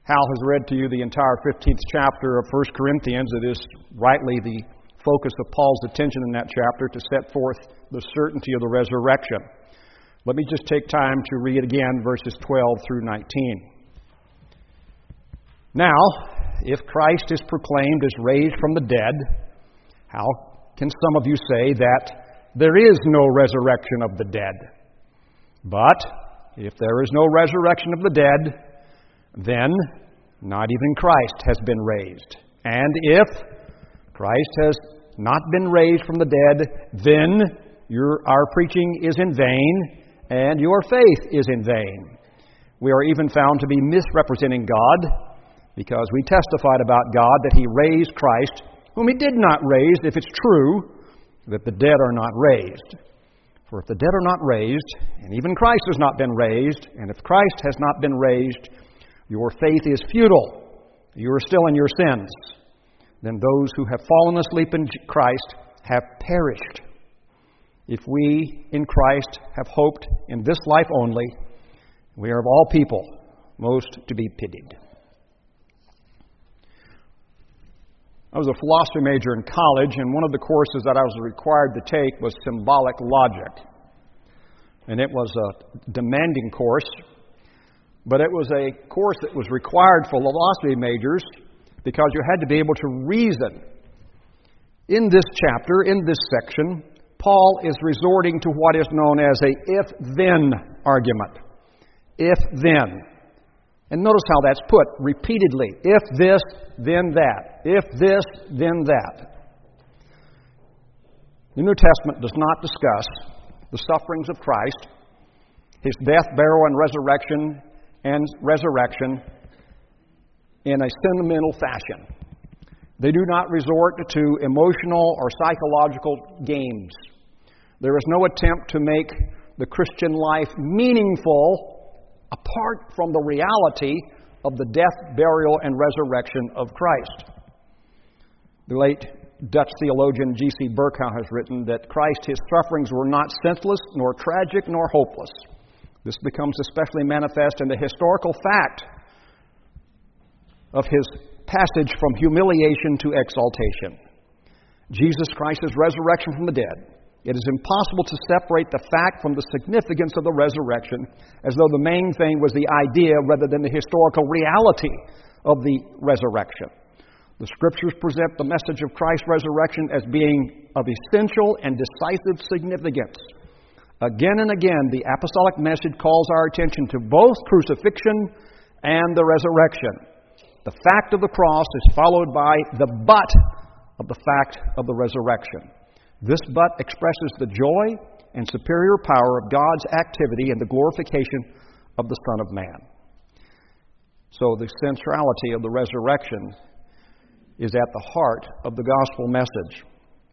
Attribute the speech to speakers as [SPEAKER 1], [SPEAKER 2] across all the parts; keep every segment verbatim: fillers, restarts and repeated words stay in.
[SPEAKER 1] Hal has read to you the entire fifteenth chapter of First Corinthians. It is rightly the focus of Paul's attention in that chapter to set forth the certainty of the resurrection. Let me just take time to read again verses twelve through nineteen. Now, if Christ is proclaimed as raised from the dead, how can some of you say that there is no resurrection of the dead? But if there is no resurrection of the dead, then not even Christ has been raised. And if Christ has not been raised from the dead, then your, our preaching is in vain, and your faith is in vain. We are even found to be misrepresenting God, because we testified about God that He raised Christ, whom He did not raise, if it's true that the dead are not raised. For if the dead are not raised, and even Christ has not been raised, and if Christ has not been raised, your faith is futile. You are still in your sins. Then those who have fallen asleep in Christ have perished. If we in Christ have hoped in this life only, we are of all people most to be pitied. I was a philosophy major in college, and one of the courses that I was required to take was symbolic logic. And it was a demanding course, but it was a course that was required for philosophy majors because you had to be able to reason. In this chapter, in this section, Paul is resorting to what is known as a if-then argument. If-then. And notice how that's put repeatedly. If this, then that. If this, then that. The New Testament does not discuss the sufferings of Christ, His death, burial, and resurrection, and resurrection in a sentimental fashion. They do not resort to emotional or psychological games. There is no attempt to make the Christian life meaningful apart from the reality of the death, burial, and resurrection of Christ. The late Dutch theologian G C Berkhout has written that Christ, His sufferings were not senseless, nor tragic, nor hopeless. This becomes especially manifest in the historical fact of His passage from humiliation to exaltation. Jesus Christ's resurrection from the dead. It is impossible to separate the fact from the significance of the resurrection, as though the main thing was the idea rather than the historical reality of the resurrection. The Scriptures present the message of Christ's resurrection as being of essential and decisive significance. Again and again, the apostolic message calls our attention to both crucifixion and the resurrection. The fact of the cross is followed by the but of the fact of the resurrection. This but expresses the joy and superior power of God's activity and the glorification of the Son of Man. So the centrality of the resurrection is at the heart of the gospel message.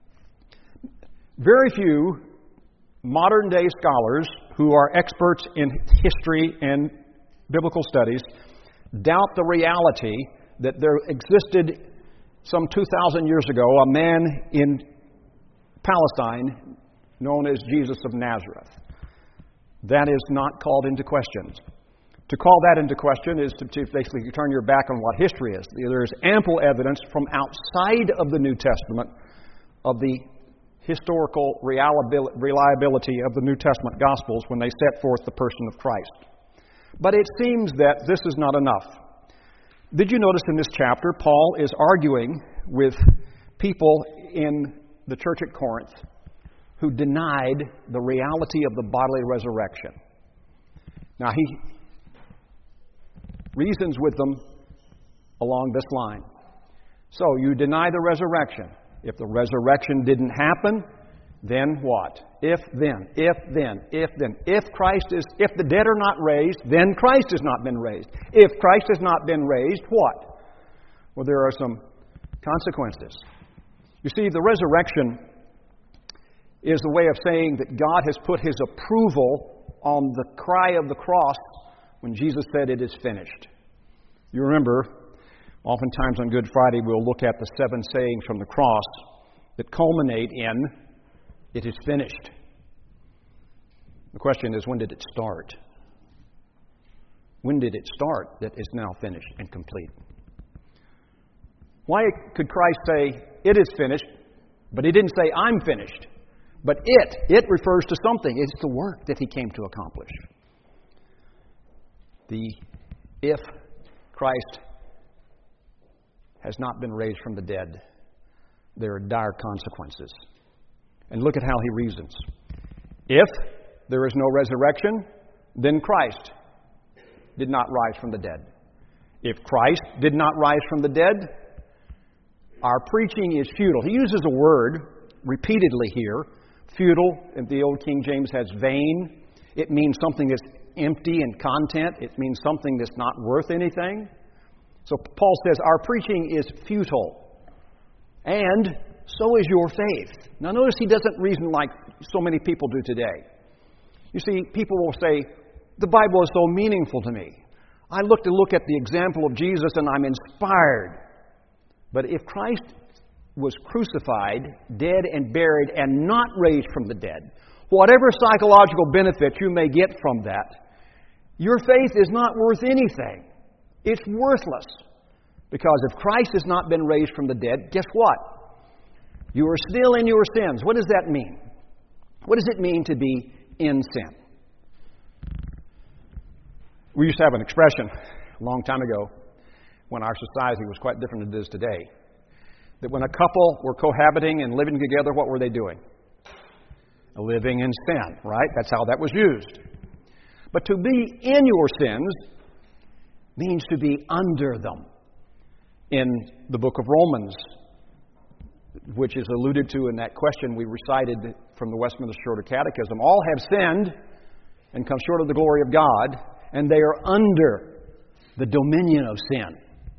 [SPEAKER 1] Very few modern-day scholars who are experts in history and biblical studies doubt the reality that there existed some two thousand years ago a man in Palestine known as Jesus of Nazareth. That is not called into question. To call that into question is to, to basically turn your back on what history is. There is ample evidence from outside of the New Testament of the historical reliability of the New Testament Gospels when they set forth the person of Christ. But it seems that this is not enough. Did you notice in this chapter, Paul is arguing with people in the church at Corinth who denied the reality of the bodily resurrection. Now, he reasons with them along this line. So, you deny the resurrection. If the resurrection didn't happen, then what? If then, if then, if then. If Christ is, if the dead are not raised, then Christ has not been raised. If Christ has not been raised, what? Well, there are some consequences. You see, the resurrection is the way of saying that God has put His approval on the cry of the cross when Jesus said, "It is finished." You remember, oftentimes on Good Friday, we'll look at the seven sayings from the cross that culminate in, "It is finished." The question is, when did it start? When did it start that is now finished and complete? Why could Christ say, it is finished, but He didn't say, I'm finished? But it, it refers to something. It's the work that He came to accomplish. The if Christ has not been raised from the dead, there are dire consequences. And look at how He reasons. If there is no resurrection, then Christ did not rise from the dead. If Christ did not rise from the dead, our preaching is futile. He uses a word repeatedly here. Futile, in the Old King James, has vain. It means something that's empty in content. It means something that's not worth anything. So Paul says our preaching is futile. And so is your faith. Now notice he doesn't reason like so many people do today. You see, people will say, the Bible is so meaningful to me. I look to look at the example of Jesus and I'm inspired. But if Christ was crucified, dead and buried, and not raised from the dead, whatever psychological benefit you may get from that, your faith is not worth anything. It's worthless. Because if Christ has not been raised from the dead, guess what? You are still in your sins. What does that mean? What does it mean to be in sin? We used to have an expression a long time ago when our society was quite different than it is today. That when a couple were cohabiting and living together, what were they doing? Living in sin, right? That's how that was used. But to be in your sins means to be under them. In the book of Romans, which is alluded to in that question we recited from the Westminster Shorter Catechism, all have sinned and come short of the glory of God, and they are under the dominion of sin.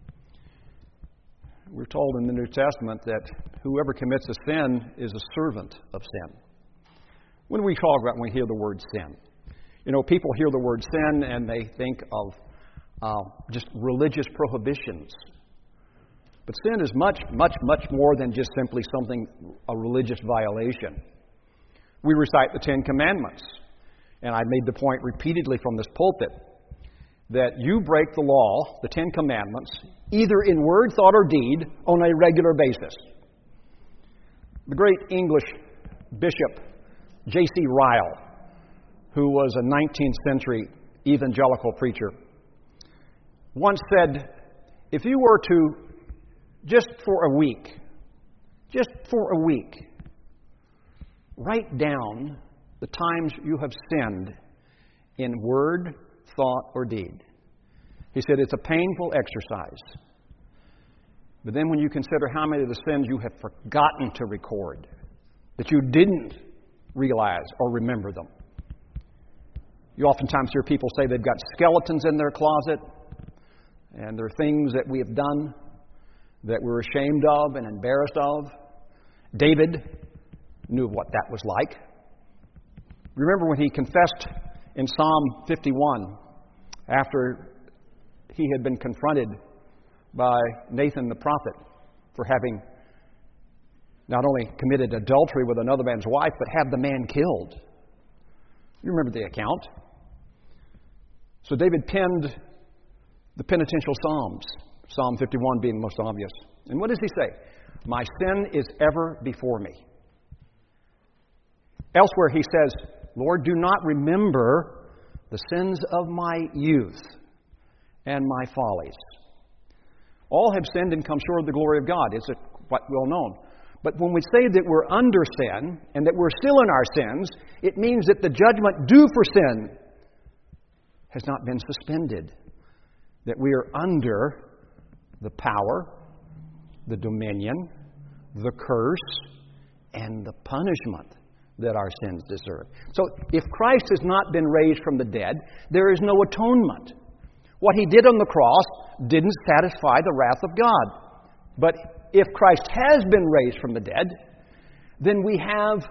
[SPEAKER 1] We're told in the New Testament that whoever commits a sin is a servant of sin. When we talk about when we hear the word sin, you know, people hear the word sin and they think of uh, just religious prohibitions. But sin is much, much, much more than just simply something, a religious violation. We recite the Ten Commandments. And I made the point repeatedly from this pulpit that you break the law, the Ten Commandments, either in word, thought, or deed on a regular basis. The great English bishop, J C Ryle, who was a nineteenth century evangelical preacher, once said, if you were to, just for a week, just for a week, write down the times you have sinned in word, thought, or deed. He said it's a painful exercise. But then when you consider how many of the sins you have forgotten to record, that you didn't realize or remember them. You oftentimes hear people say they've got skeletons in their closet, and there are things that we have done that we're ashamed of and embarrassed of. David knew what that was like. Remember when he confessed in Psalm fifty-one, after he had been confronted by Nathan the prophet for having not only committed adultery with another man's wife, but have the man killed. You remember the account. So David penned the penitential Psalms, Psalm fifty-one being the most obvious. And what does he say? My sin is ever before me. Elsewhere he says, Lord, do not remember the sins of my youth and my follies. All have sinned and come short of the glory of God. It's quite well known. But when we say that we're under sin and that we're still in our sins, it means that the judgment due for sin has not been suspended. That we are under the power, the dominion, the curse, and the punishment that our sins deserve. So if Christ has not been raised from the dead, there is no atonement. What He did on the cross didn't satisfy the wrath of God. But if Christ has been raised from the dead, then we have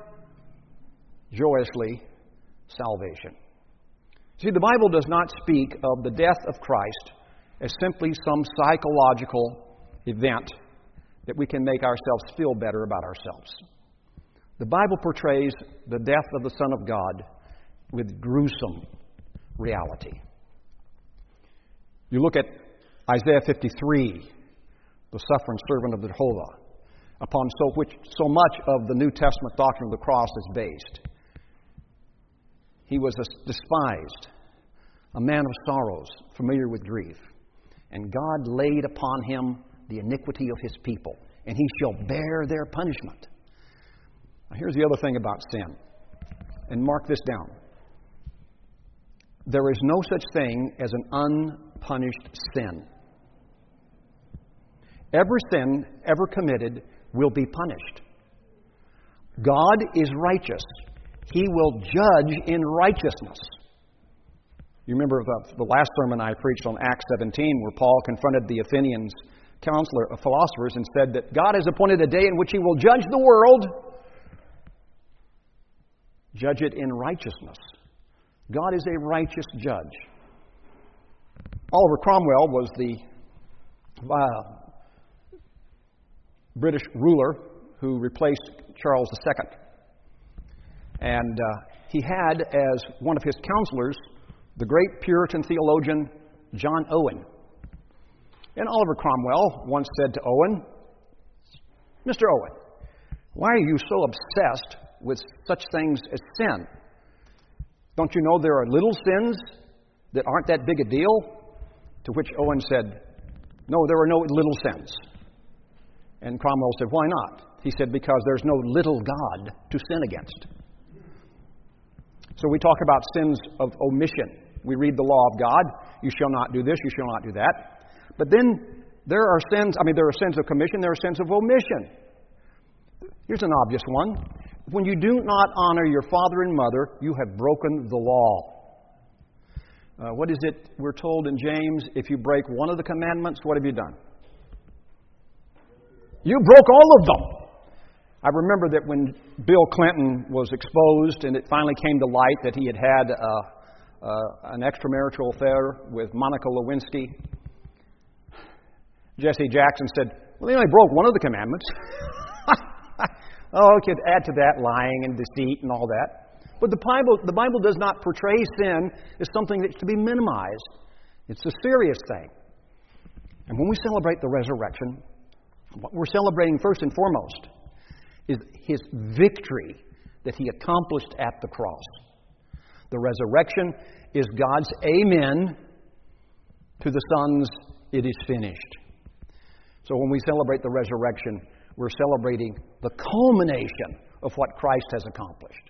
[SPEAKER 1] joyously salvation. See, the Bible does not speak of the death of Christ as simply some psychological event that we can make ourselves feel better about ourselves. The Bible portrays the death of the Son of God with gruesome reality. You look at Isaiah fifty-three, the suffering servant of Jehovah, upon so, which so much of the New Testament doctrine of the cross is based. He was despised, a man of sorrows, familiar with grief. And God laid upon him the iniquity of his people, and he shall bear their punishment. Now, here's the other thing about sin, and mark this down. There is no such thing as an unpunished sin. Every sin ever committed will be punished. God is righteous. He will judge in righteousness. You remember the, the last sermon I preached on Acts seventeen, where Paul confronted the Athenians, counselor of philosophers, and said that God has appointed a day in which He will judge the world. Judge it in righteousness. God is a righteous judge. Oliver Cromwell was the uh, British ruler who replaced Charles the Second. And uh, he had as one of his counselors the great Puritan theologian John Owen. And Oliver Cromwell once said to Owen, "Mister Owen, why are you so obsessed with such things as sin? Don't you know there are little sins that aren't that big a deal?" To which Owen said, "No, there are no little sins." And Cromwell said, "Why not?" He said, "Because there's no little God to sin against." So we talk about sins of omission. We read the law of God. You shall not do this, you shall not do that. But then there are sins, I mean, there are sins of commission, there are sins of omission. Here's an obvious one. When you do not honor your father and mother, you have broken the law. Uh, what is it we're told in James? If you break one of the commandments, what have you done? You broke all of them. I remember that when Bill Clinton was exposed and it finally came to light that he had had uh, uh, an extramarital affair with Monica Lewinsky, Jesse Jackson said, "Well, he only broke one of the commandments." Oh, you could add to that lying and deceit and all that. But the Bible, the Bible does not portray sin as something that's to be minimized. It's a serious thing. And when we celebrate the resurrection, what we're celebrating first and foremost is His victory that He accomplished at the cross. The resurrection is God's amen to the Son's "it is finished." So when we celebrate the resurrection, we're celebrating the culmination of what Christ has accomplished.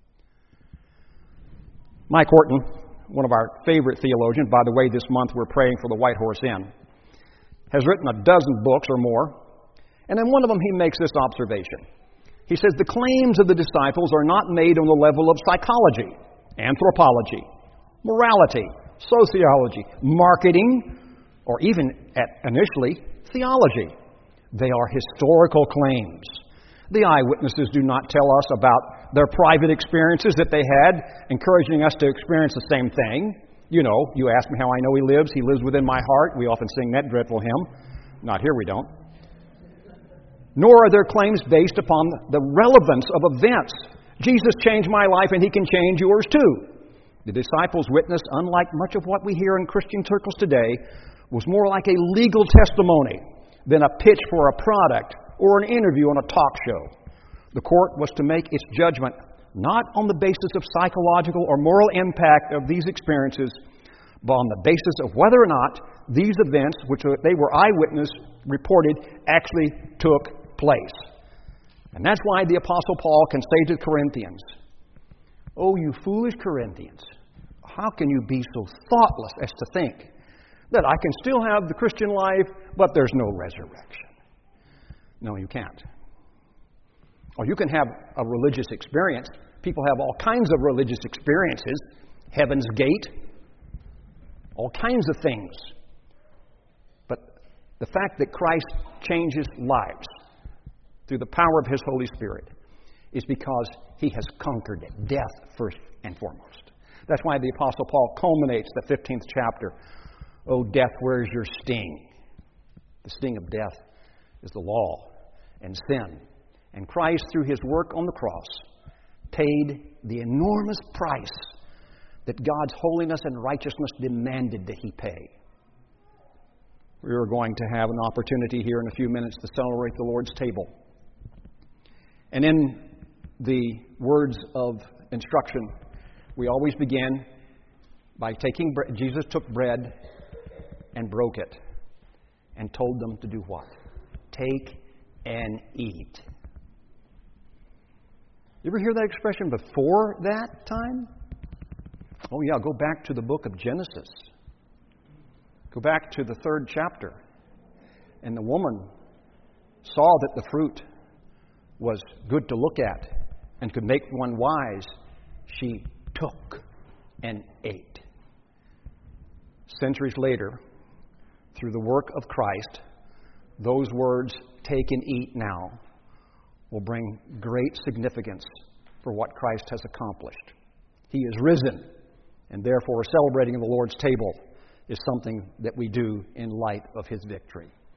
[SPEAKER 1] Mike Horton, one of our favorite theologians, by the way, this month we're praying for the White Horse Inn, has written a dozen books or more, and in one of them he makes this observation. He says the claims of the disciples are not made on the level of psychology, anthropology, morality, sociology, marketing, or even at initially theology. They are historical claims. The eyewitnesses do not tell us about their private experiences that they had, encouraging us to experience the same thing. You know, you ask me how I know He lives. He lives within my heart. We often sing that dreadful hymn. Not here, we don't. Nor are their claims based upon the relevance of events. Jesus changed my life and He can change yours too. The disciples' witness, unlike much of what we hear in Christian circles today, was more like a legal testimony than a pitch for a product or an interview on a talk show. The court was to make its judgment not on the basis of psychological or moral impact of these experiences, but on the basis of whether or not these events, which they were eyewitness reported, actually took place. And that's why the Apostle Paul can say to the Corinthians, "Oh, you foolish Corinthians, how can you be so thoughtless as to think that I can still have the Christian life, but there's no resurrection?" No, you can't. Or you can have a religious experience. People have all kinds of religious experiences. Heaven's Gate, all kinds of things. But the fact that Christ changes lives through the power of His Holy Spirit is because He has conquered death first and foremost. That's why the Apostle Paul culminates the fifteenth chapter. "O death, where is your sting?" The sting of death is the law and sin. And Christ, through His work on the cross, paid the enormous price that God's holiness and righteousness demanded that He pay. We are going to have an opportunity here in a few minutes to celebrate the Lord's table. And in the words of instruction, we always begin by taking bread. Jesus took bread and broke it and told them to do what? Take and eat. You ever hear that expression before that time? Oh yeah, go back to the book of Genesis. Go back to the third chapter. And the woman saw that the fruit was good to look at and could make one wise. She took and ate. Centuries later, through the work of Christ, those words, take and eat now, will bring great significance for what Christ has accomplished. He is risen, and therefore celebrating the Lord's table is something that we do in light of His victory.